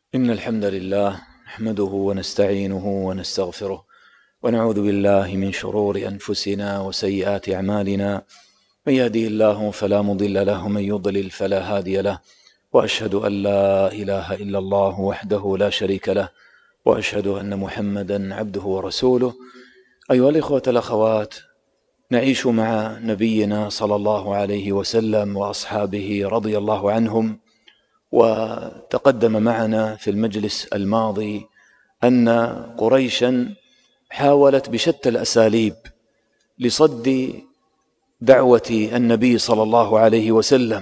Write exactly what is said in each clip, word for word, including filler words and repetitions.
إن الحمد لله نحمده ونستعينه ونستغفره ونعوذ بالله من شرور أنفسنا وسيئات أعمالنا. من يهده الله فلا مضل له ومن يضلل فلا هادي له، وأشهد أن لا إله إلا الله وحده لا شريك له، وأشهد أن محمدا عبده ورسوله. أيها الإخوة الأخوات، نعيش مع نبينا صلى الله عليه وسلم وأصحابه رضي الله عنهم. وتقدم معنا في المجلس الماضي أن قريشا حاولت بشتى الأساليب لصد دعوة النبي صلى الله عليه وسلم،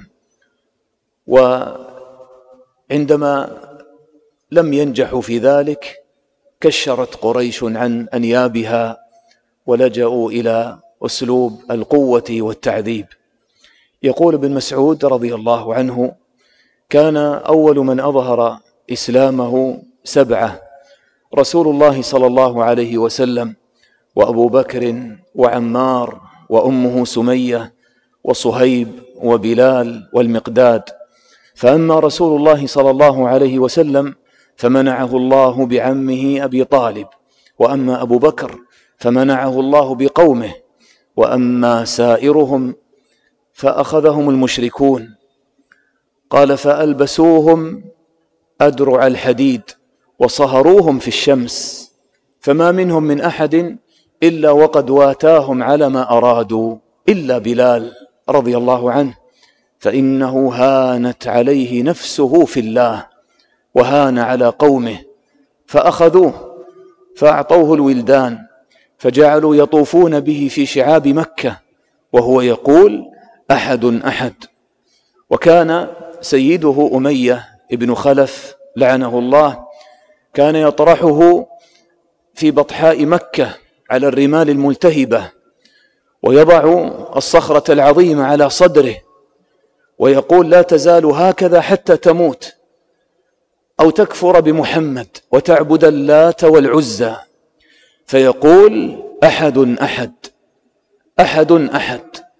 وعندما لم ينجحوا في ذلك كشرت قريش عن أنيابها ولجأوا إلى أسلوب القوة والتعذيب. يقول ابن مسعود رضي الله عنه: كان أول من أظهر إسلامه سبعة: رسول الله صلى الله عليه وسلم، وأبو بكر، وعمار، وأمه سمية، وصهيب، وبلال، والمقداد. فأما رسول الله صلى الله عليه وسلم فمنعه الله بعمه أبي طالب، وأما أبو بكر فمنعه الله بقومه، وأما سائرهم فأخذهم المشركون. قال: فألبسوهم أدرع الحديد وصهروهم في الشمس، فما منهم من أحد إلا وقد واتاهم على ما أرادوا إلا بلال رضي الله عنه، فإنه هانت عليه نفسه في الله وهان على قومه، فأخذوه فأعطوه الولدان، فجعلوا يطوفون به في شعاب مكة وهو يقول: أحد أحد. وكان سيده أمية ابن خلف لعنه الله كان يطرحه في بطحاء مكة على الرمال الملتهبة، ويضع الصخرة العظيمة على صدره ويقول: لا تزال هكذا حتى تموت أو تكفر بمحمد وتعبد اللات والعزى. فيقول: أحد أحد أحد أحد،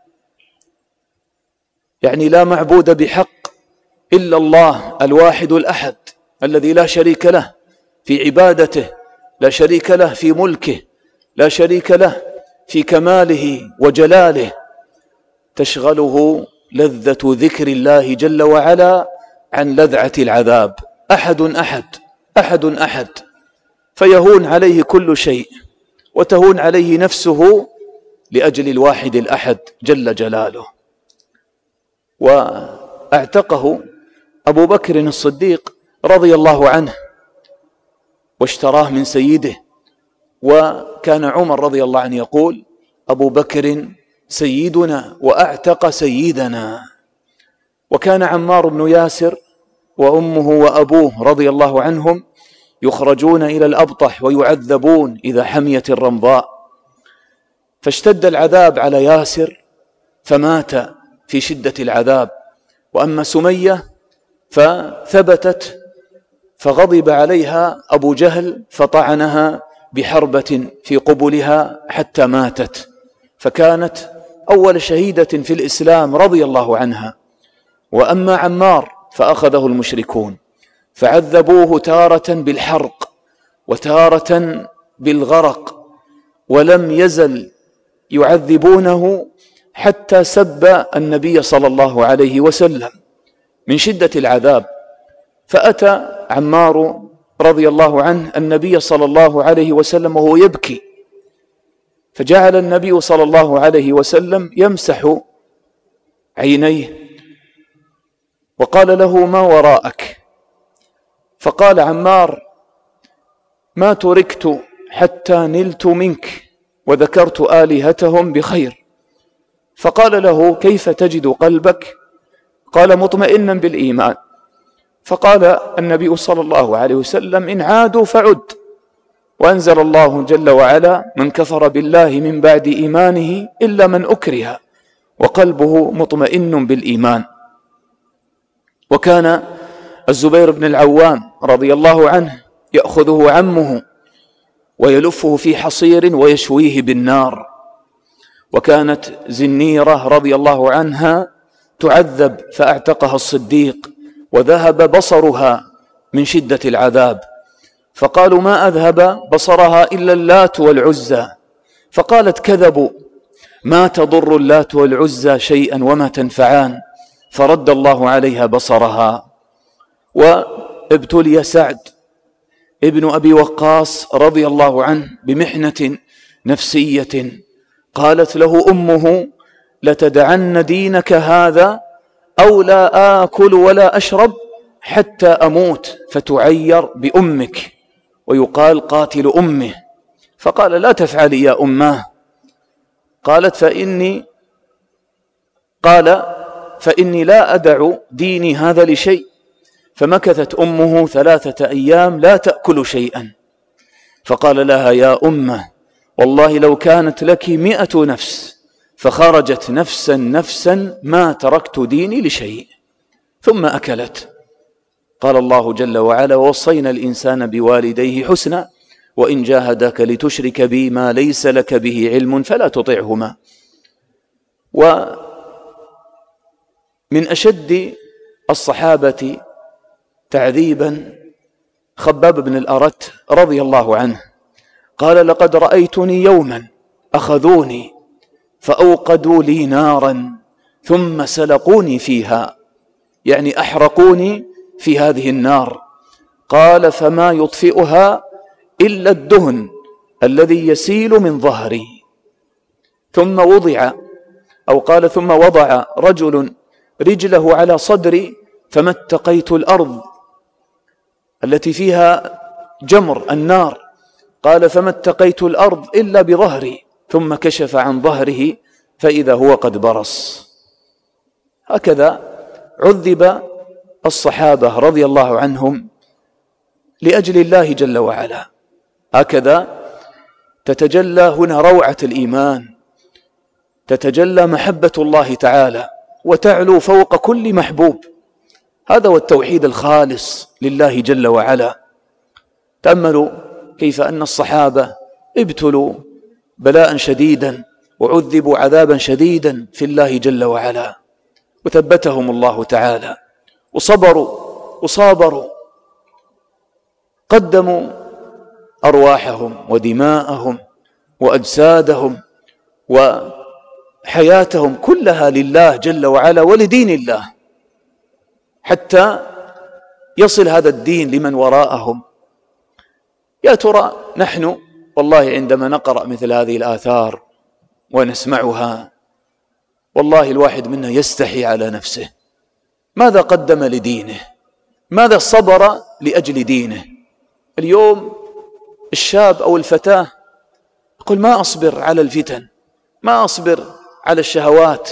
يعني لا معبود بحق إلا الله الواحد الأحد الذي لا شريك له في عبادته، لا شريك له في ملكه، لا شريك له في كماله وجلاله، تشغله لذة ذكر الله جل وعلا عن لذعة العذاب. أحد أحد أحد أحد، فيهون عليه كل شيء وتهون عليه نفسه لأجل الواحد الأحد جل جلاله. واعتقه أبو بكر الصديق رضي الله عنه واشتراه من سيده. وكان عمر رضي الله عنه يقول: أبو بكر سيدنا وأعتق سيدنا. وكان عمار بن ياسر وأمه وأبوه رضي الله عنهم يخرجون إلى الأبطح ويعذبون إذا حميت الرمضاء، فاشتد العذاب على ياسر فمات في شدة العذاب. وأما سمية فثبتت فغضب عليها أبو جهل فطعنها بحربة في قبلها حتى ماتت، فكانت أول شهيدة في الإسلام رضي الله عنها. وأما عمار فأخذه المشركون فعذبوه تارة بالحرق وتارة بالغرق، ولم يزل يعذبونه حتى سب النبي صلى الله عليه وسلم من شدة العذاب. فأتى عمار رضي الله عنه النبي صلى الله عليه وسلم وهو يبكي، فجعل النبي صلى الله عليه وسلم يمسح عينيه وقال له: ما وراءك؟ فقال عمار: ما تركت حتى نلت منك وذكرت آلهتهم بخير. فقال له: كيف تجد قلبك؟ قال: مطمئنا بالإيمان. فقال النبي صلى الله عليه وسلم: إن عادوا فعد. وأنزل الله جل وعلا: من كفر بالله من بعد إيمانه إلا من أكره وقلبه مطمئن بالإيمان. وكان الزبير بن العوام رضي الله عنه يأخذه عمه ويلفه في حصير ويشويه بالنار. وكانت زنيرة رضي الله عنها تعذب فاعتقها الصديق، وذهب بصرها من شدة العذاب، فقالوا ما أذهب بصرها إلا اللات والعزى، فقالت كذبوا، ما تضر اللات والعزى شيئا وما تنفعان، فرد الله عليها بصرها. وابتلي سعد ابن أبي وقاص رضي الله عنه بمحنة نفسية، قالت له أمه لتدعن دينك هذا أو لا آكل ولا أشرب حتى أموت فتعير بأمك ويقال قاتل أمه. فقال لا تفعلي يا أماه. قالت فإني قال فإني لا أدع ديني هذا لشيء. فمكثت أمه ثلاثة أيام لا تأكل شيئا، فقال لها يا أمه والله لو كانت لك مئة نفس فخرجت نفسا نفسا ما تركت ديني لشيء، ثم أكلت. قال الله جل وعلا ووصينا الإنسان بوالديه حسنا وإن جاهداك لتشرك بي ما ليس لك به علم فلا تطعهما. ومن أشد الصحابة تعذيبا خباب بن الأرت رضي الله عنه، قال لقد رأيتني يوما أخذوني فأوقدوا لي نارا ثم سلقوني فيها، يعني أحرقوني في هذه النار. قال فما يطفئها إلا الدهن الذي يسيل من ظهري. ثم وضع أو قال ثم وضع رجل رجله على صدري فما اتقيت الأرض التي فيها جمر النار، قال فما اتقيت الأرض إلا بظهري، ثم كشف عن ظهره فإذا هو قد برص. هكذا عذب الصحابة رضي الله عنهم لأجل الله جل وعلا. هكذا تتجلى هنا روعة الإيمان، تتجلى محبة الله تعالى وتعلو فوق كل محبوب. هذا هو التوحيد الخالص لله جل وعلا. تأملوا كيف أن الصحابة ابتلوا بلاء شديدا وعذبوا عذابا شديدا في الله جل وعلا، وثبتهم الله تعالى وصبروا وصابروا، قدموا أرواحهم ودماءهم وأجسادهم وحياتهم كلها لله جل وعلا ولدين الله، حتى يصل هذا الدين لمن وراءهم. يا ترى نحن والله عندما نقرأ مثل هذه الآثار ونسمعها والله الواحد منا يستحي على نفسه. ماذا قدم لدينه؟ ماذا صبر لأجل دينه؟ اليوم الشاب أو الفتاة يقول ما أصبر على الفتن، ما أصبر على الشهوات،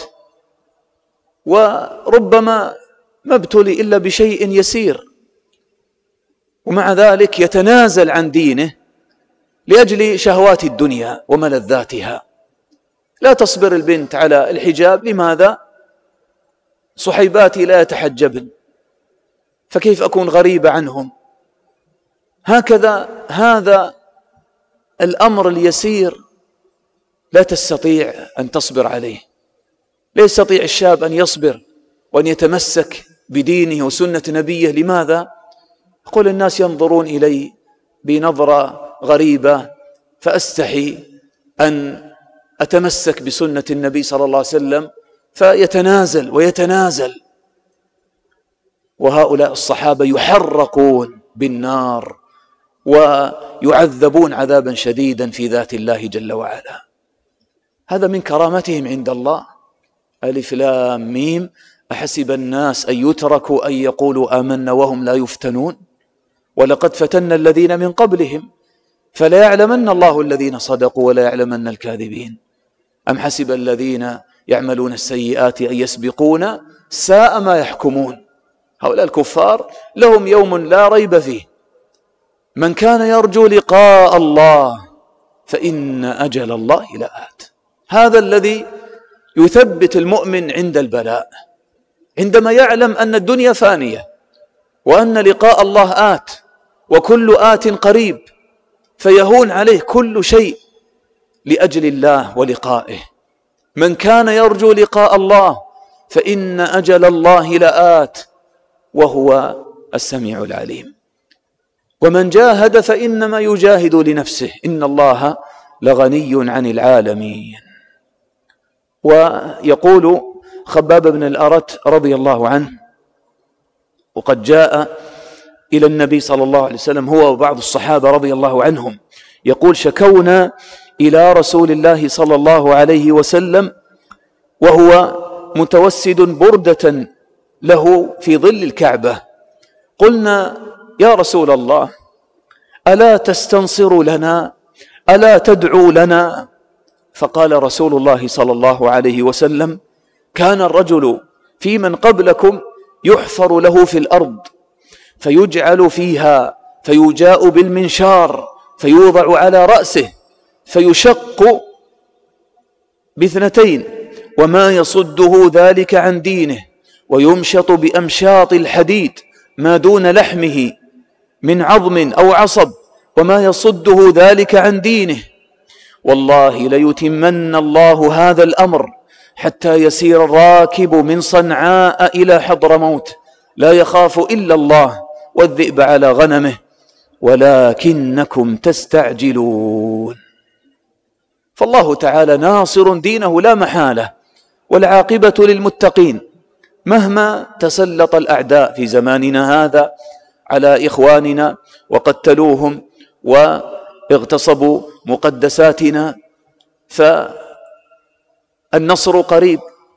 وربما ما ابتلي إلا بشيء يسير، ومع ذلك يتنازل عن دينه لأجل شهوات الدنيا وملذاتها. لا تصبر البنت على الحجاب، لماذا؟ صحيباتي لا يتحجبن، فكيف أكون غريبة عنهم؟ هكذا هذا الأمر اليسير لا تستطيع أن تصبر عليه. لا يستطيع الشاب أن يصبر وأن يتمسك بدينه وسنة نبيه. لماذا؟ يقول الناس ينظرون إلي بنظرة غريبة فأستحي أن أتمسك بسنة النبي صلى الله عليه وسلم، فيتنازل ويتنازل. وهؤلاء الصحابة يحرقون بالنار ويعذبون عذابا شديدا في ذات الله جل وعلا. هذا من كرامتهم عند الله. ألف لام ميم أحسب الناس أن يتركوا أن يقولوا آمنا وهم لا يفتنون ولقد فتنا الذين من قبلهم فلا يعلمن الله الذين صدقوا ولا يعلمن الكاذبين. أم حسب الذين يعملون السيئات أن يسبقون ساء ما يحكمون. هؤلاء الكفار لهم يوم لا ريب فيه. من كان يرجو لقاء الله فإن أجل الله لآت. هذا الذي يثبت المؤمن عند البلاء، عندما يعلم أن الدنيا فانية وأن لقاء الله آت وكل آت قريب، فيهون عليه كل شيء لأجل الله ولقائه. من كان يرجو لقاء الله فإن أجل الله لآت وهو السميع العليم. ومن جاهد فإنما يجاهد لنفسه إن الله لغني عن العالمين. ويقول خباب بن الأرت رضي الله عنه، وقد جاء إلى النبي صلى الله عليه وسلم هو وبعض الصحابة رضي الله عنهم، يقول: شكونا إلى رسول الله صلى الله عليه وسلم وهو متوسد بردة له في ظل الكعبة، قلنا: يا رسول الله، ألا تستنصر لنا؟ ألا تدعو لنا؟ فقال رسول الله صلى الله عليه وسلم: كان الرجل في من قبلكم يحفر له في الأرض فيجعل فيها فيجاء بالمنشار فيوضع على رأسه فيشق باثنتين وما يصده ذلك عن دينه، ويمشط بأمشاط الحديد ما دون لحمه من عظم أو عصب وما يصده ذلك عن دينه، والله ليتمن الله هذا الأمر حتى يسير الراكب من صنعاء إلى حضرموت لا يخاف إلا الله والذئب على غنمه ولكنكم تستعجلون. فالله تعالى ناصر دينه لا محالة، والعاقبة للمتقين مهما تسلط الأعداء في زماننا هذا على إخواننا وقتلوهم واغتصبوا مقدساتنا، فالنصر قريب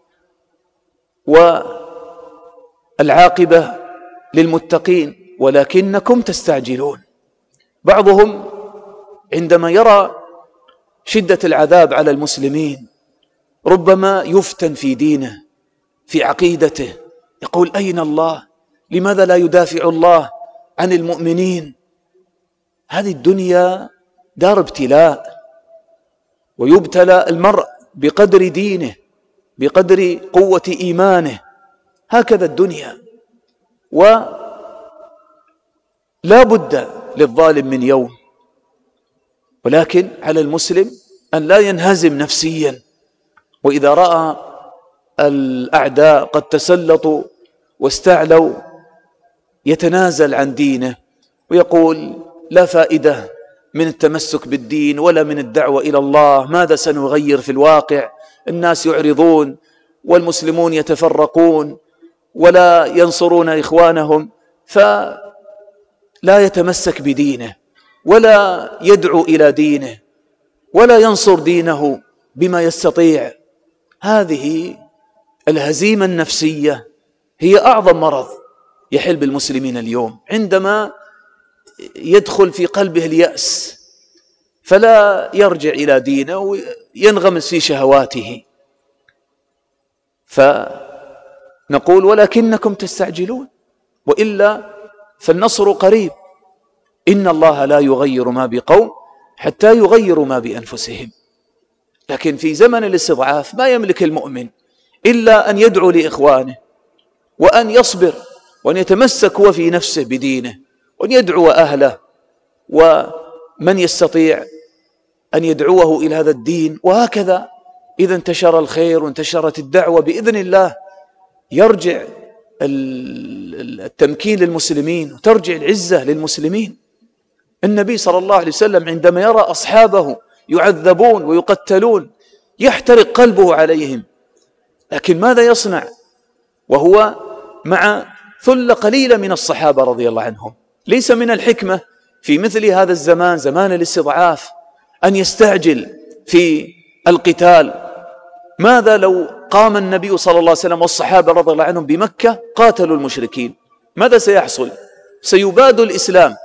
والعاقبة للمتقين ولكنكم تستعجلون. بعضهم عندما يرى شدة العذاب على المسلمين ربما يفتن في دينه في عقيدته، يقول: أين الله؟ لماذا لا يدافع الله عن المؤمنين؟ هذه الدنيا دار ابتلاء، ويبتلى المرء بقدر دينه بقدر قوة إيمانه، هكذا الدنيا. ولا بد للظالم من يوم، ولكن على المسلم أن لا ينهزم نفسيا، وإذا رأى الأعداء قد تسلطوا واستعلوا يتنازل عن دينه ويقول: لا فائدة من التمسك بالدين ولا من الدعوة إلى الله، ماذا سنغير في الواقع؟ الناس يعرضون والمسلمون يتفرقون ولا ينصرون إخوانهم، فلا يتمسك بدينه ولا يدعو إلى دينه ولا ينصر دينه بما يستطيع. هذه الهزيمة النفسية هي أعظم مرض يحل بالمسلمين اليوم، عندما يدخل في قلبه اليأس فلا يرجع إلى دينه وينغمس في شهواته. فنقول: ولكنكم تستعجلون، وإلا فالنصر قريب. إن الله لا يغير ما بقوم حتى يغيروا ما بأنفسهم. لكن في زمن الاستضعاف ما يملك المؤمن إلا أن يدعو لإخوانه، وأن يصبر، وأن يتمسك هو في نفسه بدينه، وأن يدعو أهله ومن يستطيع أن يدعوه إلى هذا الدين. وهكذا إذا انتشر الخير وانتشرت الدعوة بإذن الله يرجع التمكين للمسلمين وترجع العزة للمسلمين. النبي صلى الله عليه وسلم عندما يرى أصحابه يعذبون ويقتلون يحترق قلبه عليهم، لكن ماذا يصنع وهو مع ثلة قليلة من الصحابة رضي الله عنهم؟ ليس من الحكمة في مثل هذا الزمان، زمان الاستضعاف، أن يستعجل في القتال. ماذا لو قام النبي صلى الله عليه وسلم والصحابة رضي الله عنهم بمكة قاتلوا المشركين؟ ماذا سيحصل؟ سيباد الإسلام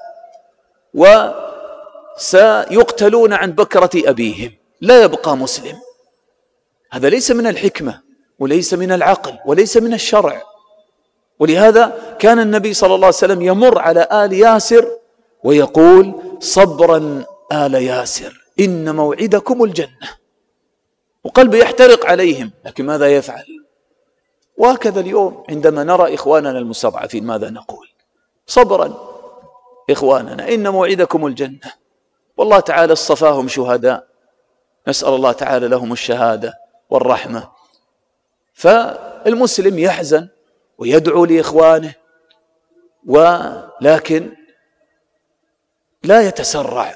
وسيقتلون عن بكرة أبيهم، لا يبقى مسلم. هذا ليس من الحكمة وليس من العقل وليس من الشرع. ولهذا كان النبي صلى الله عليه وسلم يمر على آل ياسر ويقول: صبرا آل ياسر إن موعدكم الجنة، وقلبه يحترق عليهم، لكن ماذا يفعل؟ وهكذا اليوم عندما نرى إخواننا المستضعفين ماذا نقول؟ صبرا إخواننا إن موعدكم الجنة، والله تعالى اصطفاهم شهداء، نسأل الله تعالى لهم الشهادة والرحمة. فالمسلم يحزن ويدعو لإخوانه، ولكن لا يتسرع.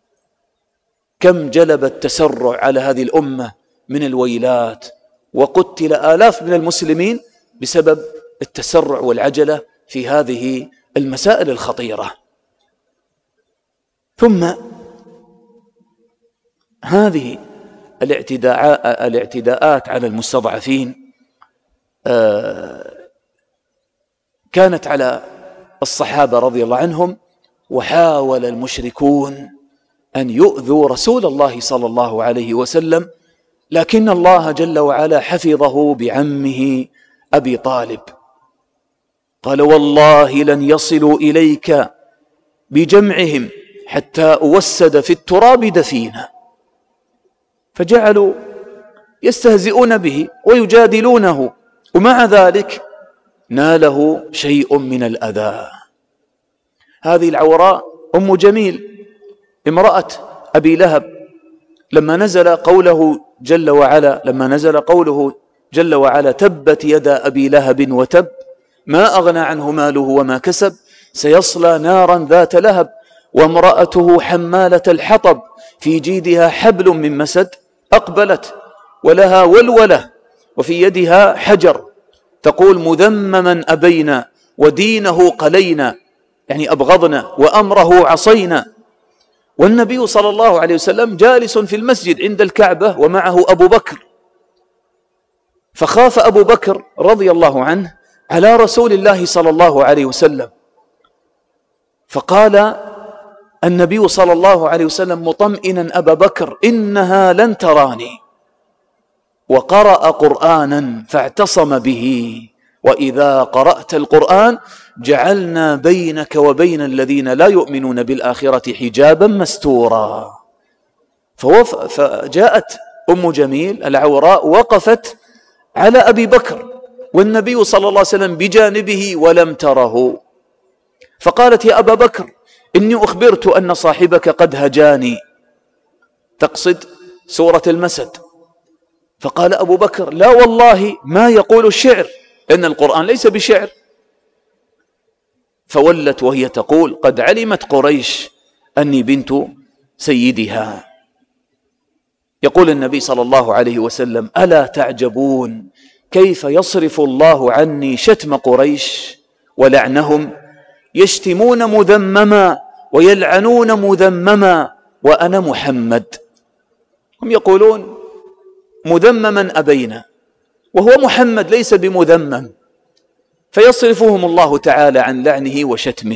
كم جلب التسرع على هذه الأمة من الويلات، وقتل آلاف من المسلمين بسبب التسرع والعجلة في هذه المسائل الخطيرة. ثم هذه الاعتداءات على المستضعفين كانت على الصحابة رضي الله عنهم، وحاول المشركون أن يؤذوا رسول الله صلى الله عليه وسلم، لكن الله جل وعلا حفظه بعمه أبي طالب. قال: والله لن يصلوا إليك بجمعهم حتى أوسد في التراب دفينا. فجعلوا يستهزئون به ويجادلونه، ومع ذلك ناله شيء من الأذى. هذه العوراء أم جميل امرأة أبي لهب، لما نزل قوله جل وعلا لما نزل قوله جل وعلا: تبت يدا أبي لهب وتب ما أغنى عنه ماله وما كسب سيصلى نارا ذات لهب وامرأته حمالة الحطب في جيدها حبل من مسد أقبلت ولها ولولة وفي يدها حجر تقول: مذمما أبينا ودينه قلينا، يعني أبغضنا، وأمره عصينا. والنبي صلى الله عليه وسلم جالس في المسجد عند الكعبة ومعه أبو بكر، فخاف أبو بكر رضي الله عنه على رسول الله صلى الله عليه وسلم، فقال النبي صلى الله عليه وسلم مطمئنا أبا بكر: إنها لن تراني. وقرأ قرآنا فاعتصم به: وإذا قرأت القرآن جعلنا بينك وبين الذين لا يؤمنون بالآخرة حجابا مستورا. فجاءت أم جميل العوراء وقفت على أبي بكر والنبي صلى الله عليه وسلم بجانبه ولم تره، فقالت: يا أبا بكر إني أخبرت أن صاحبك قد هجاني، تقصد سورة المسد. فقال أبو بكر: لا والله ما يقول الشعر، إن القرآن ليس بشعر. فولت وهي تقول: قد علمت قريش أني بنت سيدها. يقول النبي صلى الله عليه وسلم: ألا تعجبون كيف يصرف الله عني شتم قريش ولعنهم؟ يشتمون مذمما ويلعنون مذمما وأنا محمد. هم يقولون مذمما أبينا، وهو محمد ليس بمذمم، فيصرفهم الله تعالى عن لعنه وشتمه.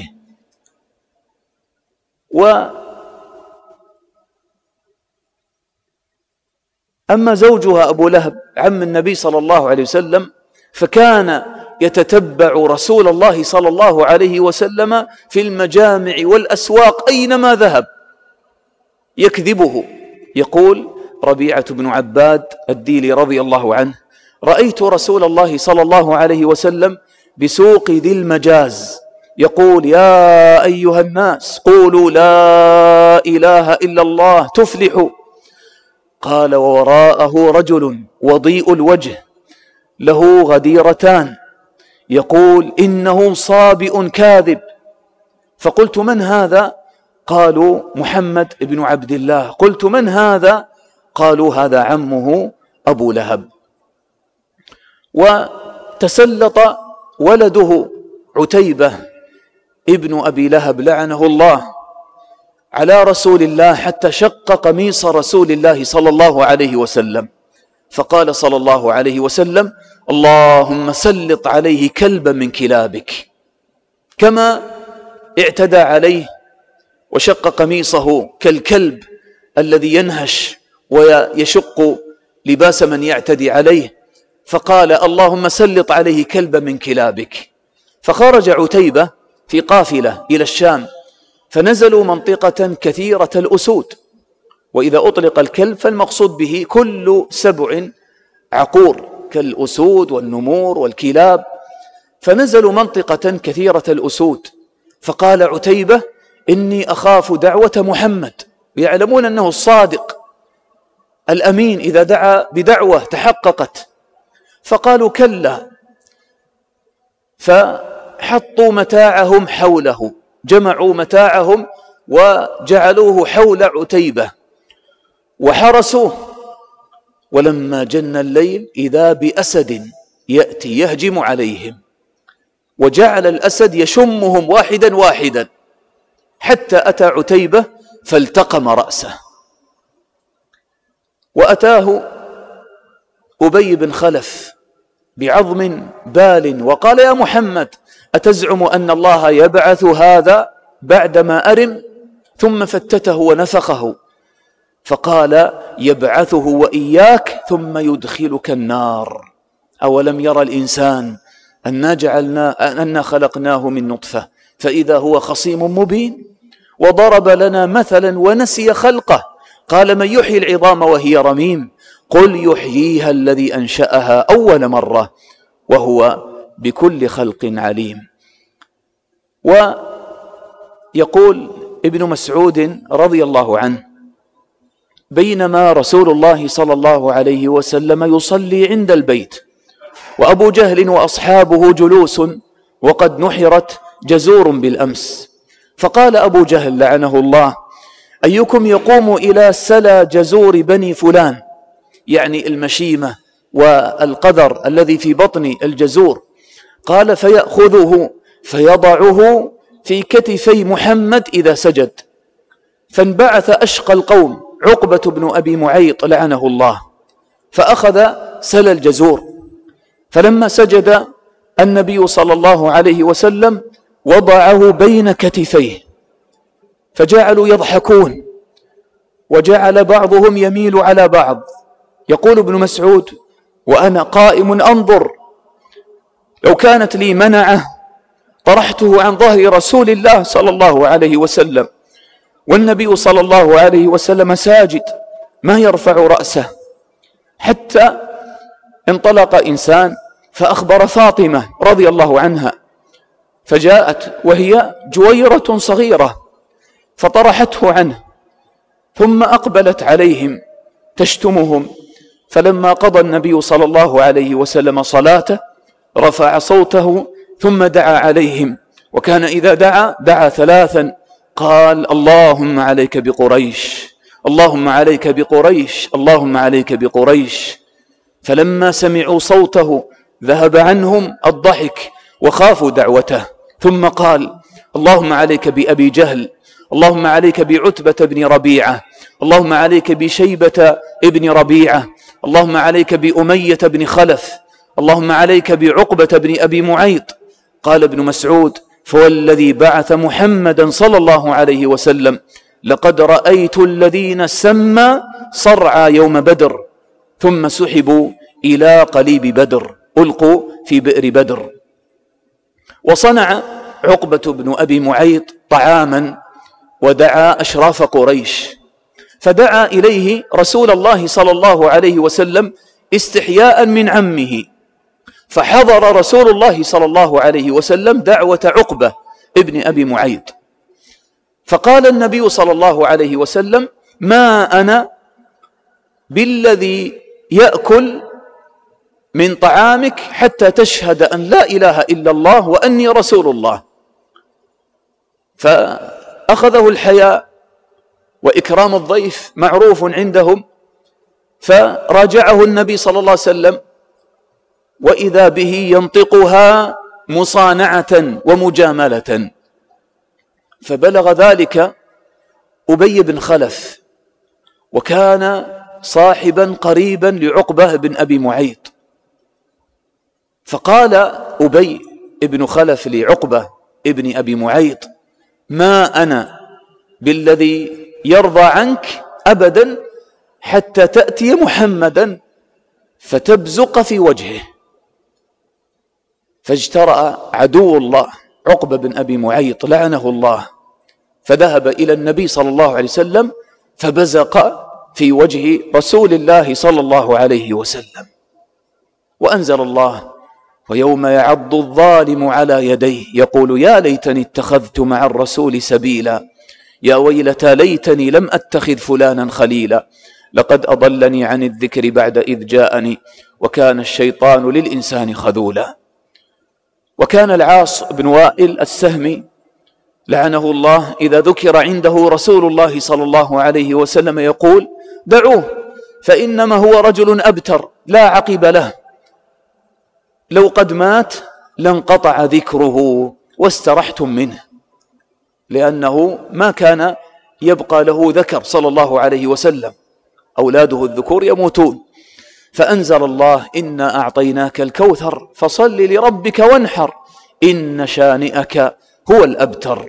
وأما زوجها أبو لهب عم النبي صلى الله عليه وسلم فكان يتتبع رسول الله صلى الله عليه وسلم في المجامع والأسواق أينما ذهب يكذبه. يقول ربيعة بن عباد الديلي رضي الله عنه: رأيت رسول الله صلى الله عليه وسلم بسوق ذي المجاز يقول: يا أيها الناس قولوا لا إله إلا الله تفلحوا. قال: ووراءه رجل وضيء الوجه له غديرتان يقول: إنه صابئ كاذب. فقلت: من هذا؟ قالوا: محمد بن عبد الله. قلت: من هذا؟ قالوا: هذا عمه أبو لهب. وتسلط ولده عتيبة ابن أبي لهب لعنه الله على رسول الله حتى شق قميص رسول الله صلى الله عليه وسلم، فقال صلى الله عليه وسلم: اللهم سلط عليه كلبا من كلابك. كما اعتدى عليه وشق قميصه كالكلب الذي ينهش ويشق لباس من يعتدي عليه، فقال: اللهم سلط عليه كلبا من كلابك. فخرج عتيبة في قافلة إلى الشام، فنزلوا منطقة كثيرة الأسود، وإذا أطلق الكلب فالمقصود به كل سبع عقور كالأسود والنمور والكلاب، فنزلوا منطقة كثيرة الأسود. فقال عتيبة: إني أخاف دعوة محمد، ويعلمون أنه الصادق الأمين إذا دعا بدعوة تحققت. فقالوا: كلا. فحطوا متاعهم حوله، جمعوا متاعهم وجعلوه حول عتيبة وحرسوه. ولما جن الليل إذا بأسد يأتي يهجم عليهم، وجعل الأسد يشمهم واحدا واحدا حتى أتى عتيبة فالتقم رأسه. وأتاه أبي بن خلف بعظم بال وقال: يا محمد، أتزعم أن الله يبعث هذا بعدما أرم؟ ثم فتته ونفخه، فقال: يبعثه وإياك ثم يدخلك النار. أولم يرى الإنسان أنا, جعلنا أنا خلقناه من نطفة فإذا هو خصيم مبين، وضرب لنا مثلا ونسي خلقه، قال: من يحيي العظام وهي رميم؟ قل يحييها الذي أنشأها أول مرة وهو بكل خلق عليم. ويقول ابن مسعود رضي الله عنه: بينما رسول الله صلى الله عليه وسلم يصلي عند البيت وأبو جهل وأصحابه جلوس وقد نحرت جزور بالأمس، فقال أبو جهل لعنه الله: أيكم يقوم إلى سلى جزور بني فلان، يعني المشيمة والقذر الذي في بطن الجزور، قال: فيأخذه فيضعه في كتفي محمد إذا سجد. فانبعث أشقى القوم عقبة بن أبي معيط لعنه الله، فأخذ سلى الجزور، فلما سجد النبي صلى الله عليه وسلم وضعه بين كتفيه، فجعلوا يضحكون، وجعل بعضهم يميل على بعض. يقول ابن مسعود: وأنا قائم أنظر، لو كانت لي منعة طرحته عن ظهر رسول الله صلى الله عليه وسلم، والنبي صلى الله عليه وسلم ساجد ما يرفع رأسه. حتى انطلق إنسان فأخبر فاطمة رضي الله عنها، فجاءت وهي جويرة صغيرة فطرحته عنه، ثم أقبلت عليهم تشتمهم. فلما قضى النبي صلى الله عليه وسلم صلاته رفع صوته ثم دعا عليهم، وكان إذا دعا دعا ثلاثا، قال: اللهم عليك بقريش، اللهم عليك بقريش، اللهم عليك بقريش. فلما سمعوا صوته ذهب عنهم الضحك وخافوا دعوته، ثم قال: اللهم عليك بأبي جهل، اللهم عليك بعتبة بن ربيعة، اللهم عليك بشيبة ابن ربيعة، اللهم عليك بأمية بن خلف، اللهم عليك بعقبة بن أبي معيط. قال ابن مسعود: فوالذي بعث محمدا صلى الله عليه وسلم لقد رأيت الذين سمى صرعى يوم بدر ثم سحبوا إلى قليب بدر، ألقوا في بئر بدر. وصنع عقبة بن أبي معيط طعاما ودعا أشراف قريش، فدعا إليه رسول الله صلى الله عليه وسلم استحياء من عمه، فحضر رسول الله صلى الله عليه وسلم دعوة عقبة ابن أبي معيط، فقال النبي صلى الله عليه وسلم: ما أنا بالذي يأكل من طعامك حتى تشهد أن لا إله إلا الله وأني رسول الله. فأخذه الحياء وإكرام الضيف معروف عندهم، فراجعه النبي صلى الله عليه وسلم وإذا به ينطقها مصانعة ومجاملة. فبلغ ذلك أبي بن خلف، وكان صاحبا قريبا لعقبة بن أبي معيط، فقال أبي بن خلف لعقبة ابن أبي معيط: ما أنا بالذي يرضى عنك أبدا حتى تأتي محمدا فتبزق في وجهه. فاجترأ عدو الله عقبة بن أبي معيط لعنه الله، فذهب إلى النبي صلى الله عليه وسلم فبزق في وجه رسول الله صلى الله عليه وسلم. وأنزل الله: ويوم يعض الظالم على يديه يقول يا ليتني اتخذت مع الرسول سبيلا، يا ويلتى ليتني لم أتخذ فلانا خليلا، لقد أضلني عن الذكر بعد إذ جاءني وكان الشيطان للإنسان خذولا. وكان العاص بن وائل السهمي لعنه الله إذا ذكر عنده رسول الله صلى الله عليه وسلم يقول: دعوه فإنما هو رجل أبتر لا عقب له، لو قد مات لانقطع ذكره واسترحتم منه، لأنه ما كان يبقى له ذكر صلى الله عليه وسلم، أولاده الذكور يموتون. فأنزل الله: إنا أعطيناك الكوثر فصل لربك وانحر إن شانئك هو الأبتر.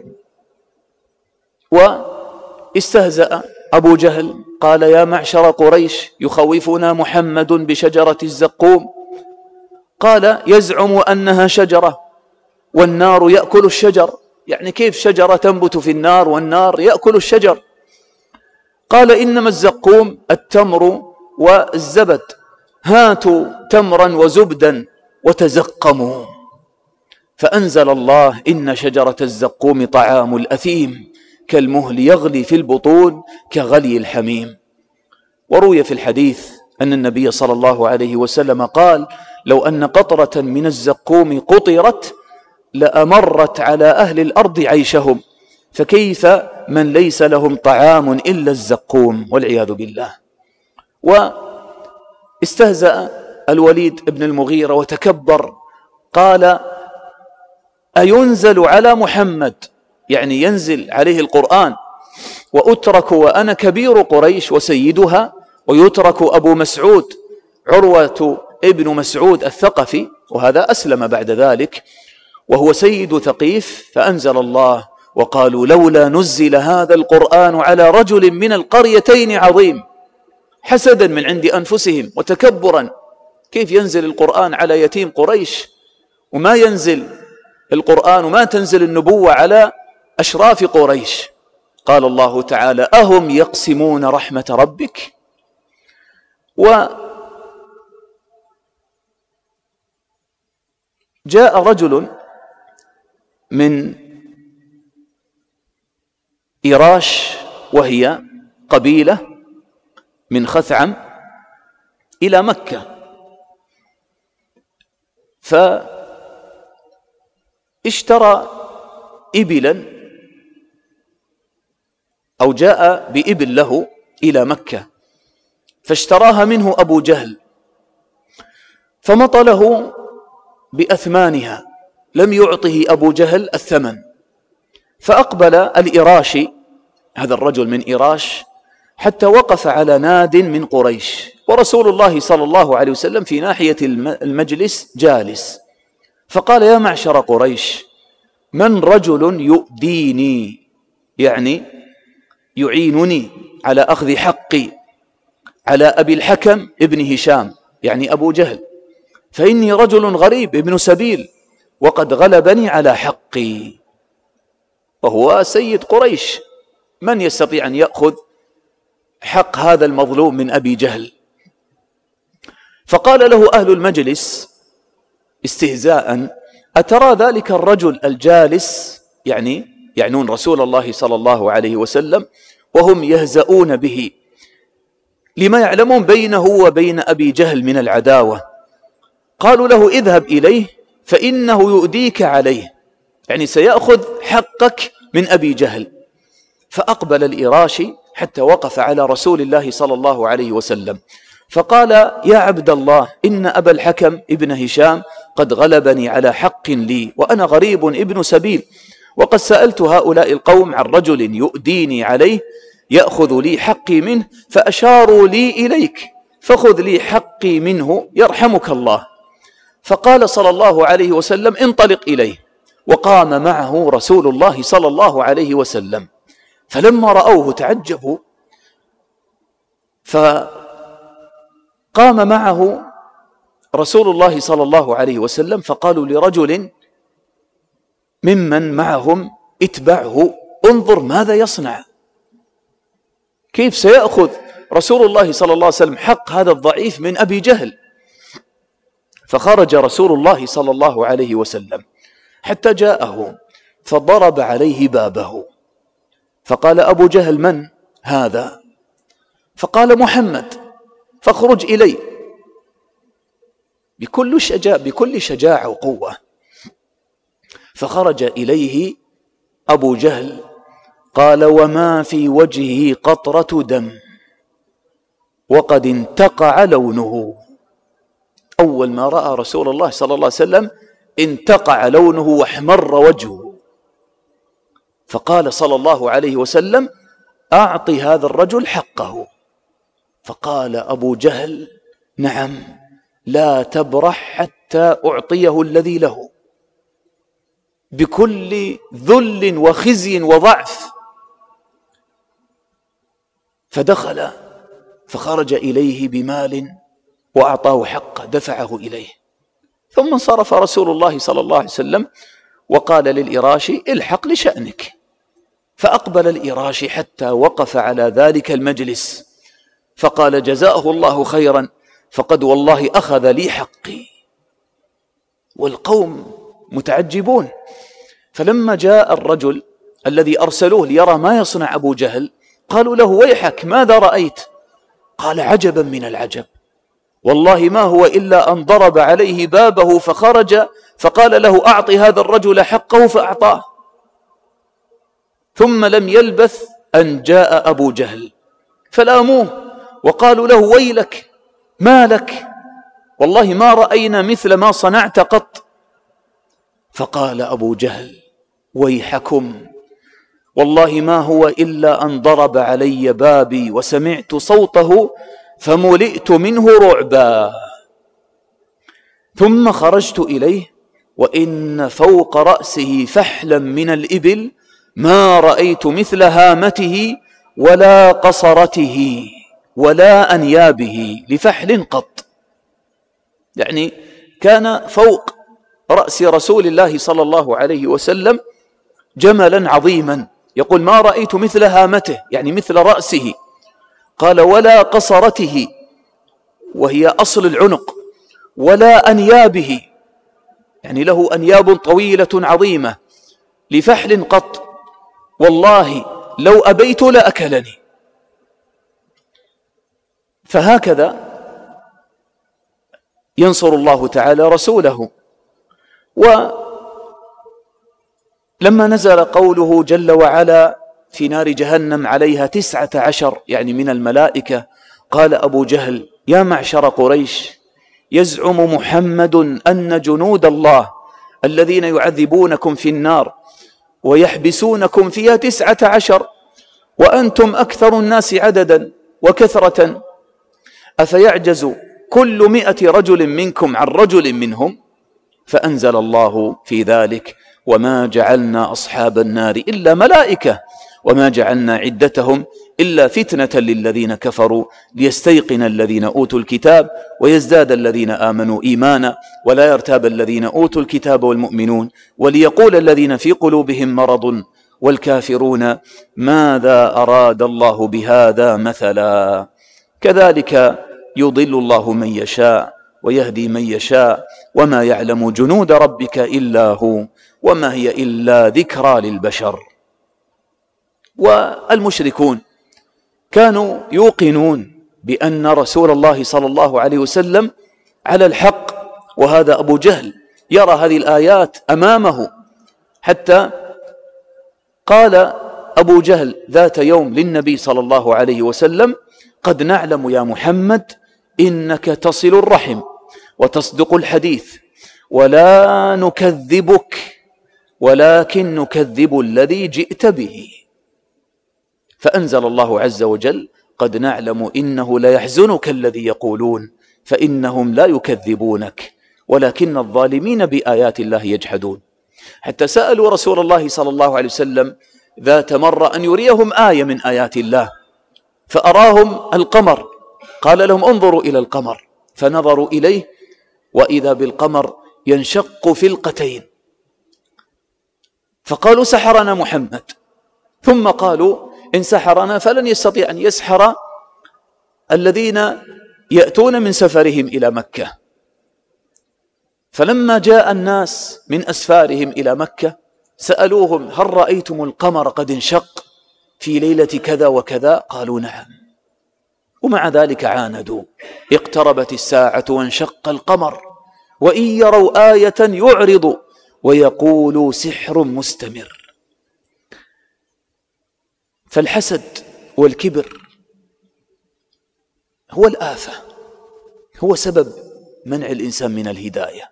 واستهزأ أبو جهل قال: يا معشر قريش يخوفنا محمد بشجرة الزقوم. قال: يزعم أنها شجرة والنار يأكل الشجر، يعني كيف شجرة تنبت في النار والنار يأكل الشجر؟ قال: إنما الزقوم التمر والزبد، هاتوا تمرا وزبدا وتزقموا. فأنزل الله: إن شجرة الزقوم طعام الأثيم كالمهل يغلي في البطون كغلي الحميم. وروي في الحديث أن النبي صلى الله عليه وسلم قال: لو أن قطرة من الزقوم قطرت لأمرت على أهل الأرض عيشهم، فكيف من ليس لهم طعام إلا الزقوم والعياذ بالله. واستهزأ الوليد بن المغيرة وتكبر، قال: أينزل على محمد، يعني ينزل عليه القرآن، وأترك وأنا كبير قريش وسيدها، ويترك أبو مسعود عروة ابن مسعود الثقفي، وهذا أسلم بعد ذلك وهو سيد ثقيف. فأنزل الله: وقالوا لولا نزل هذا القرآن على رجل من القريتين عظيم، حسدا من عند أنفسهم وتكبرا. كيف ينزل القرآن على يتيم قريش، وما ينزل القرآن وما تنزل النبوة على أشراف قريش؟ قال الله تعالى: أهم يقسمون رحمة ربك. وجاء رجل من إراش، وهي قبيلة من خثعم، إلى مكة، فاشترى إبلا أو جاء بإبل له إلى مكة، فاشتراها منه أبو جهل، فمطله بأثمانها، لم يعطه أبو جهل الثمن. فأقبل الإراشي، هذا الرجل من إراش، حتى وقف على ناد من قريش، ورسول الله صلى الله عليه وسلم في ناحية المجلس جالس، فقال: يا معشر قريش، من رجل يؤديني، يعني يعينني على أخذ حقي على أبي الحكم ابن هشام، يعني أبو جهل، فإني رجل غريب ابن سبيل وقد غلبني على حقي، وهو سيد قريش، من يستطيع أن يأخذ حق هذا المظلوم من أبي جهل؟ فقال له أهل المجلس استهزاء: أترى ذلك الرجل الجالس، يعني يعنون رسول الله صلى الله عليه وسلم، وهم يهزؤون به لما يعلمون بينه وبين أبي جهل من العداوة. قالوا له: اذهب إليه فإنه يؤديك عليه، يعني سيأخذ حقك من أبي جهل. فأقبل الإراشي حتى وقف على رسول الله صلى الله عليه وسلم، فقال: يا عبد الله، إن أبا الحكم ابن هشام قد غلبني على حق لي، وأنا غريب ابن سبيل، وقد سألت هؤلاء القوم عن رجل يؤديني عليه يأخذ لي حقي منه، فأشاروا لي إليك، فخذ لي حقي منه يرحمك الله. فقال صلى الله عليه وسلم: انطلق إليه. وقام معه رسول الله صلى الله عليه وسلم، فلما رأوه تعجبوا، فقام معه رسول الله صلى الله عليه وسلم، فقالوا لرجل ممن معهم: اتبعه، انظر ماذا يصنع، كيف سيأخذ رسول الله صلى الله عليه وسلم حق هذا الضعيف من أبي جهل. فخرج رسول الله صلى الله عليه وسلم حتى جاءه، فضرب عليه بابه، فقال أبو جهل: من هذا؟ فقال: محمد، فاخرج إلي. بكل شجاعة بكل شجاعة وقوة، فخرج إليه أبو جهل قال: وما في وجهه قطرة دم وقد انتقع لونه. أول ما رأى رسول الله صلى الله عليه وسلم انتقع لونه واحمر وجهه، فقال صلى الله عليه وسلم: أعط هذا الرجل حقه. فقال أبو جهل: نعم، لا تبرح حتى أعطيه الذي له، بكل ذل وخزي وضعف. فدخل فخرج إليه بمال وأعطاه حقه، دفعه إليه. ثم انصرف رسول الله صلى الله عليه وسلم وقال للإراشي: الحق لشأنك. فأقبل الإراشي حتى وقف على ذلك المجلس فقال: جزاءه الله خيرا، فقد والله أخذ لي حقي. والقوم متعجبون. فلما جاء الرجل الذي أرسلوه ليرى ما يصنع أبو جهل قالوا له: ويحك، ماذا رأيت؟ قال: عجبا من العجب، والله ما هو إلا أن ضرب عليه بابه فخرج فقال له: أعط هذا الرجل حقه، فأعطاه. ثم لم يلبث أن جاء أبو جهل فلاموه وقالوا له: ويلك، ما لك؟ والله ما رأينا مثل ما صنعت قط. فقال أبو جهل: ويحكم، والله ما هو إلا أن ضرب علي بابي وسمعت صوته فملئت منه رعبا، ثم خرجت إليه وإن فوق رأسه فحلا من الإبل ما رأيت مثل هامته ولا قصرته ولا أنيابه لفحل قط. يعني كان فوق رأس رسول الله صلى الله عليه وسلم جملا عظيما، يقول: ما رأيت مثل هامته، يعني مثل رأسه. قال: ولا قصرته، وهي أصل العنق، ولا أنيابه، يعني له أنياب طويلة عظيمة، لفحل قط، والله لو أبيت لأكلني. فهكذا ينصر الله تعالى رسوله. ولما نزل قوله جل وعلا: في نار جهنم عليها تسعة عشر، يعني من الملائكة، قال أبو جهل: يا معشر قريش، يزعم محمد أن جنود الله الذين يعذبونكم في النار ويحبسونكم فيها تسعة عشر، وأنتم أكثر الناس عددا وكثرة، أفيعجز كل مئة رجل منكم عن رجل منهم؟ فأنزل الله في ذلك: وما جعلنا أصحاب النار إلا ملائكة وما جعلنا عدتهم إلا فتنة للذين كفروا ليستيقن الذين أوتوا الكتاب ويزداد الذين آمنوا إيمانا ولا يرتاب الذين أوتوا الكتاب والمؤمنون وليقول الذين في قلوبهم مرض والكافرون ماذا أراد الله بهذا مثلا. كذلك يضل الله من يشاء ويهدي من يشاء وما يعلم جنود ربك إلا هو وما هي إلا ذكرى للبشر. والمشركون كانوا يوقنون بأن رسول الله صلى الله عليه وسلم على الحق، وهذا أبو جهل يرى هذه الآيات أمامه، حتى قال أبو جهل ذات يوم للنبي صلى الله عليه وسلم: قد نعلم يا محمد إنك تصل الرحم وتصدق الحديث ولا نكذبك ولكن نكذب الذي جئت به. فأنزل الله عز وجل: قد نعلم إنه ليحزنك الذي يقولون فإنهم لا يكذبونك ولكن الظالمين بآيات الله يجحدون. حتى سألوا رسول الله صلى الله عليه وسلم ذات مرة أن يريهم آية من آيات الله، فأراهم القمر، قال لهم: انظروا إلى القمر، فنظروا إليه وإذا بالقمر ينشق فلقتين، فقالوا: سحرنا محمد. ثم قالوا: إن سحرنا فلن يستطيع أن يسحر الذين يأتون من سفرهم إلى مكة. فلما جاء الناس من أسفارهم إلى مكة سألوهم: هل رأيتم القمر قد انشق في ليلة كذا وكذا؟ قالوا: نعم. ومع ذلك عاندوا: اقتربت الساعة وانشق القمر وإن يروا آية يعرضوا ويقولوا سحر مستمر. فالحسد والكبر هو الآفة، هو سبب منع الإنسان من الهداية.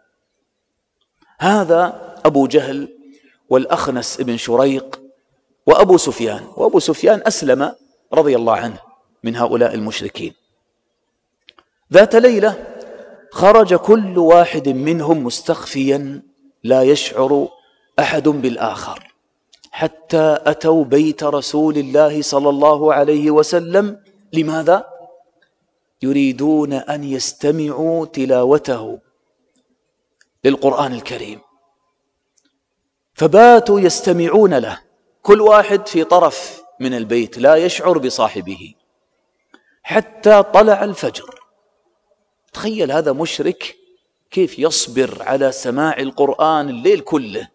هذا أبو جهل والأخنس ابن شريق وأبو سفيان. وأبو سفيان أسلم رضي الله عنه من هؤلاء المشركين. ذات ليلة خرج كل واحد منهم مستخفيا لا يشعر أحد بالآخر، حتى أتوا بيت رسول الله صلى الله عليه وسلم. لماذا؟ يريدون أن يستمعوا تلاوته للقرآن الكريم، فباتوا يستمعون له، كل واحد في طرف من البيت لا يشعر بصاحبه، حتى طلع الفجر. تخيل هذا مشرك كيف يصبر على سماع القرآن الليل كله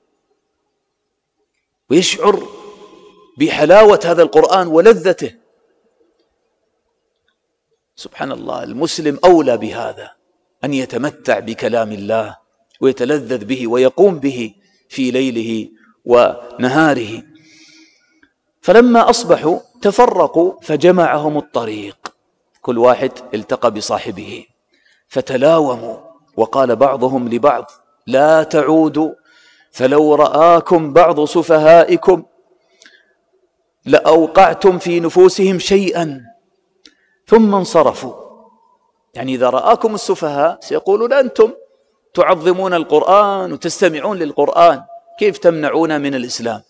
ويشعر بحلاوة هذا القرآن ولذته. سبحان الله، المسلم أولى بهذا، أن يتمتع بكلام الله ويتلذذ به ويقوم به في ليله ونهاره. فلما أصبحوا تفرقوا فجمعهم الطريق، كل واحد التقى بصاحبه فتلاوموا، وقال بعضهم لبعض: لا تعودوا، فلو رآكم بعض سفهائكم لأوقعتم في نفوسهم شيئا. ثم انصرفوا، يعني إذا رآكم السفهاء سيقولون أنتم تعظمون القرآن وتستمعون للقرآن، كيف تمنعون من الإسلام؟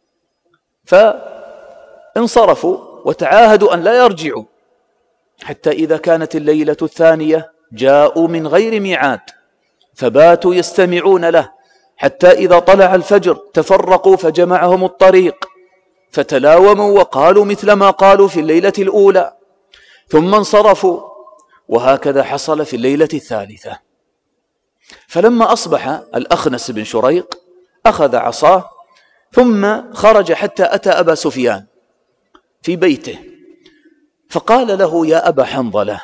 فانصرفوا وتعاهدوا أن لا يرجعوا، حتى إذا كانت الليلة الثانية جاءوا من غير ميعاد فباتوا يستمعون له، حتى إذا طلع الفجر تفرقوا فجمعهم الطريق فتلاوموا وقالوا مثل ما قالوا في الليلة الأولى، ثم انصرفوا، وهكذا حصل في الليلة الثالثة. فلما أصبح الأخنس بن شريق أخذ عصاه ثم خرج حتى أتى أبا سفيان في بيته، فقال له: يا أبا حنظلة،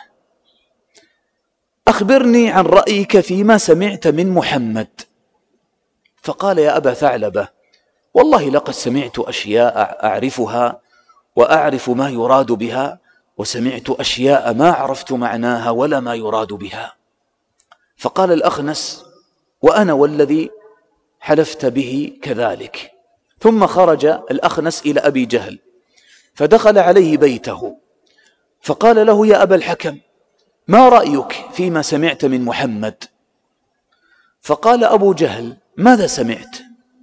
أخبرني عن رأيك فيما سمعت من محمد. فقال: يا أبا ثعلبة، والله لقد سمعت أشياء أعرفها وأعرف ما يراد بها، وسمعت أشياء ما عرفت معناها ولا ما يراد بها. فقال الأخنس: وأنا والذي حلفت به كذلك. ثم خرج الأخنس إلى أبي جهل فدخل عليه بيته فقال له: يا أبا الحكم، ما رأيك فيما سمعت من محمد؟ فقال أبو جهل: ماذا سمعت؟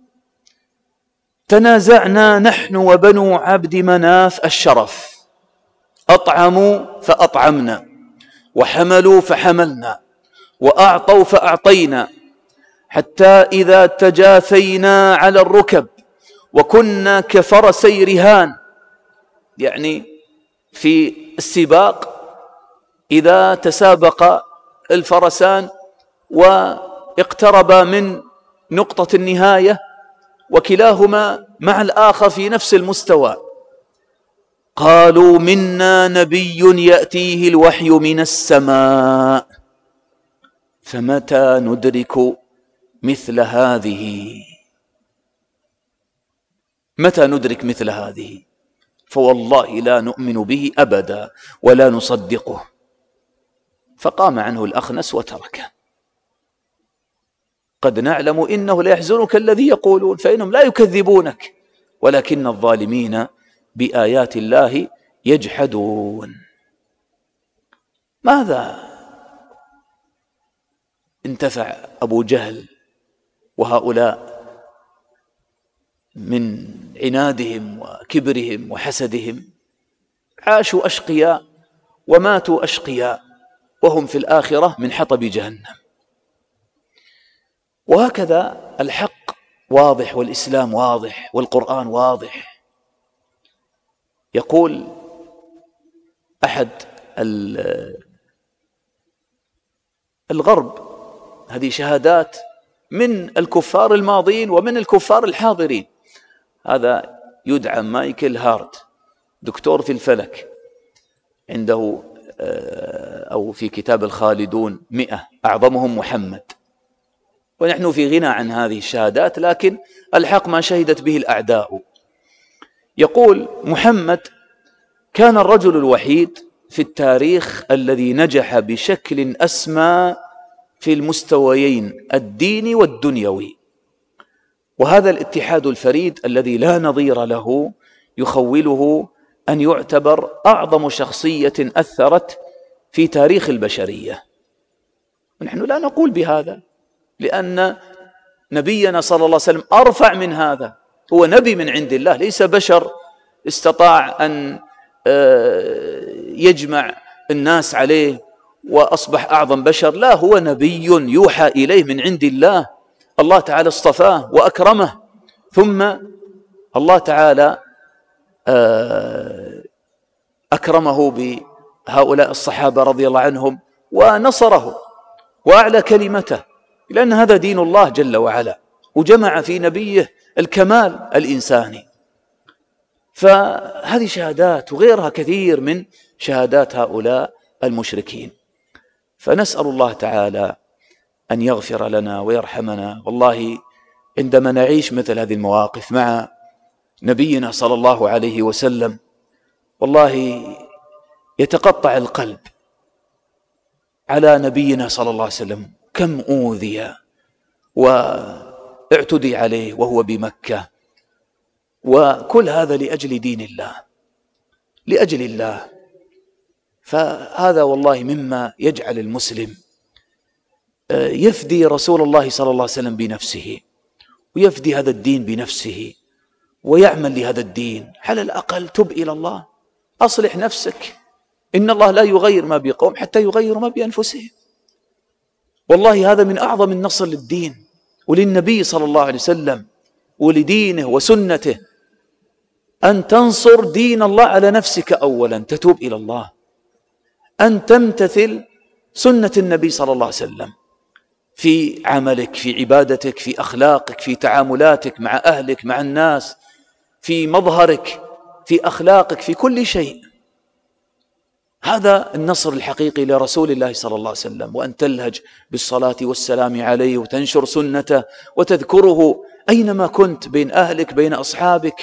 تنازعنا نحن وبنو عبد مناف الشرف، أطعموا فأطعمنا، وحملوا فحملنا، وأعطوا فأعطينا، حتى إذا تجاثينا على الركب وكنا كفرسي رهان، يعني في السباق إذا تسابق الفرسان واقتربا من نقطة النهاية وكلاهما مع الآخر في نفس المستوى، قالوا: منا نبي يأتيه الوحي من السماء، فمتى ندرك مثل هذه؟ متى ندرك مثل هذه؟ فوالله لا نؤمن به أبدا ولا نصدقه. فقام عنه الأخنس وتركه. قد نعلم إنه لا يحزنك الذي يقولون، فإنهم لا يكذبونك ولكن الظالمين بآيات الله يجحدون. ماذا انتفع أبو جهل وهؤلاء من عنادهم وكبرهم وحسدهم؟ عاشوا أشقياء وماتوا أشقياء، وهم في الآخرة من حطب جهنم. وهكذا الحق واضح والإسلام واضح والقرآن واضح. يقول أحد الغرب، هذه شهادات من الكفار الماضين ومن الكفار الحاضرين، هذا يدعى مايكل هارت، دكتور في الفلك، عنده أو في كتاب الخالدون مئة أعظمهم محمد. ونحن في غنى عن هذه الشهادات، لكن الحق ما شهدت به الأعداء. يقول محمد: كان الرجل الوحيد في التاريخ الذي نجح بشكل أسمى في المستويين الديني والدنيوي، وهذا الاتحاد الفريد الذي لا نظير له يخوله أن يعتبر أعظم شخصية أثرت في تاريخ البشرية. ونحن لا نقول بهذا، لأن نبينا صلى الله عليه وسلم أرفع من هذا، هو نبي من عند الله، ليس بشر استطاع أن يجمع الناس عليه وأصبح أعظم بشر، لا، هو نبي يوحى إليه من عند الله، الله تعالى اصطفاه وأكرمه، ثم الله تعالى أكرمه بهؤلاء الصحابة رضي الله عنهم ونصره وأعلى كلمته، لأن هذا دين الله جل وعلا، وجمع في نبيه الكمال الإنساني. فهذه شهادات وغيرها كثير من شهادات هؤلاء المشركين. فنسأل الله تعالى أن يغفر لنا ويرحمنا. والله عندما نعيش مثل هذه المواقف مع نبينا صلى الله عليه وسلم، والله يتقطع القلب على نبينا صلى الله عليه وسلم، كم أوذي واعتدي عليه وهو بمكة، وكل هذا لأجل دين الله، لأجل الله. فهذا والله مما يجعل المسلم يفدي رسول الله صلى الله عليه وسلم بنفسه، ويفدي هذا الدين بنفسه، ويعمل لهذا الدين. على الأقل تب إلى الله، أصلح نفسك، إن الله لا يغير ما بقوم حتى يغيروا ما بأنفسهم. والله هذا من أعظم النصر للدين وللنبي صلى الله عليه وسلم ولدينه وسنته، أن تنصر دين الله على نفسك أولا، تتوب إلى الله، أن تمتثل سنة النبي صلى الله عليه وسلم في عملك، في عبادتك، في أخلاقك، في تعاملاتك مع أهلك، مع الناس، في مظهرك، في أخلاقك، في كل شيء. هذا النصر الحقيقي لرسول الله صلى الله عليه وسلم، وأن تلهج بالصلاة والسلام عليه وتنشر سنته وتذكره أينما كنت، بين أهلك، بين أصحابك.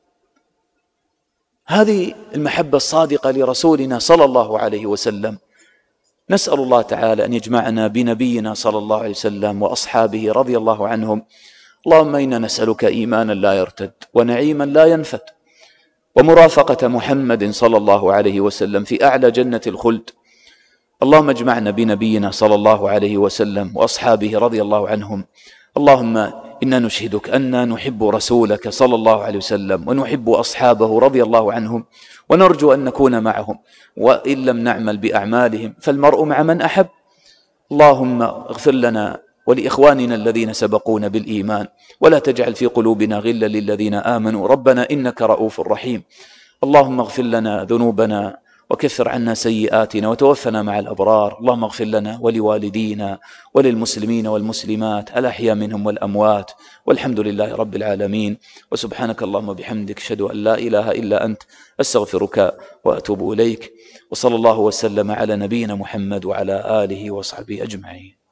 هذه المحبة الصادقة لرسولنا صلى الله عليه وسلم. نسأل الله تعالى أن يجمعنا بنبينا صلى الله عليه وسلم وأصحابه رضي الله عنهم. اللهم إنا نسألك إيمانا لا يرتد، ونعيما لا ينفد، ومرافقة محمد صلى الله عليه وسلم في أعلى جنة الخلد. اللهم اجمعنا بنبينا صلى الله عليه وسلم وأصحابه رضي الله عنهم. اللهم إنا نشهدك أننا نحب رسولك صلى الله عليه وسلم، ونحب أصحابه رضي الله عنهم، ونرجو أن نكون معهم، وإن لم نعمل بأعمالهم فالمرء مع من أحب. اللهم اغفر لنا ولإخواننا الذين سبقونا بالإيمان، ولا تجعل في قلوبنا غلا للذين آمنوا، ربنا إنك رؤوف رحيم. اللهم اغفر لنا ذنوبنا وكفر عنا سيئاتنا وتوفنا مع الأبرار. اللهم اغفر لنا ولوالدينا وللمسلمين والمسلمات الأحياء منهم والأموات، والحمد لله رب العالمين. وسبحانك اللهم وبحمدك، أشهد أن لا إله إلا أنت، أستغفرك وأتوب إليك. وصلى الله وسلم على نبينا محمد وعلى آله وصحبه أجمعين.